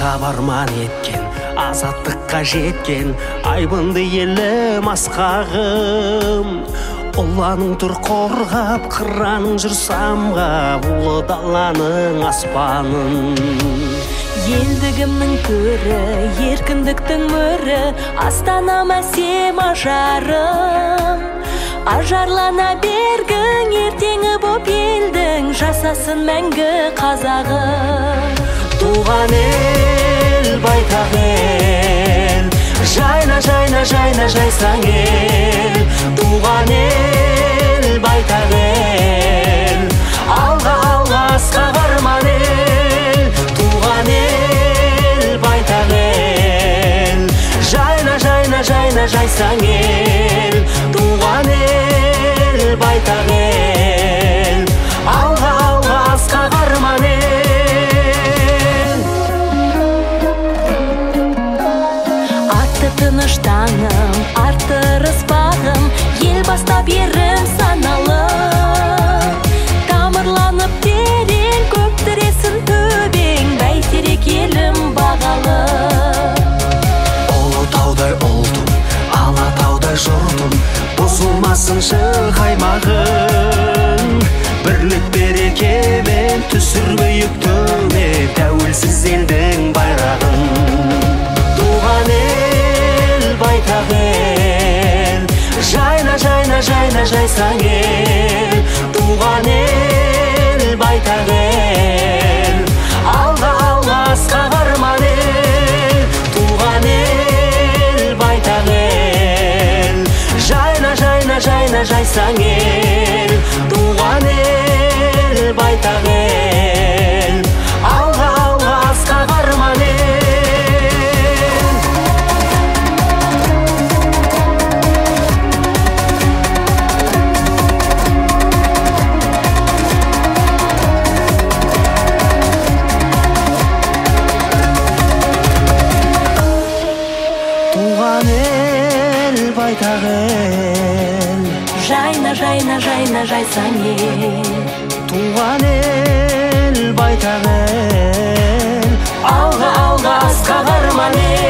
асқап арман еткен, азаттыққа жеткен айбынды елім асқағым. Ұланың тұр қорғап, қыраның жүр самғап, ұлы даланың аспанын. Елдігімнің көрі, еркіндіктің мөрі, Астанам әсем ажарым. Ажарлана бергің, ертеңі боп елдің, жасасын мәңгі қазағым. Туған ел, байтақ ел, жайна, жайна, жайна, жайсаң ел. Туған ел, байтақ ел, алға, алға, асқақ арман ел. Туған ел, байтақ ел, жайна, жайна, жайна, жайсаң ел. Туған ел, байтақ ел, алға, алға, асқақ арман ел. Тыныш таңым, артырыс бағым, ел бастап ерім саналым. Тамырланып терең, көп тіресін төбең, бәйтерек елім бағалы. Ұлытаудай ұлтым, алатаудай жұртым, бұзылмасыншы қаймағын. Бірлік берекемен түсір биік төне, тәуелсіз елдің байрағын. Туған ел, байтақ ел, жайна, жайна, жайна, жайсаң ел. Туған ел, байтақ ел, алға, алға, асқақ арман ел. Туған ел, байтақ ел, жайна, жайна, жайна, жайсаң ел. Туған ел, байтақ ел, алға, алға, асқақ арман ел. Туған ел, байтақ ел, жайна, жайна, жайна, жайсаң ел. Туған ел, байтақ ел, алға, алға, асқақ арман ел.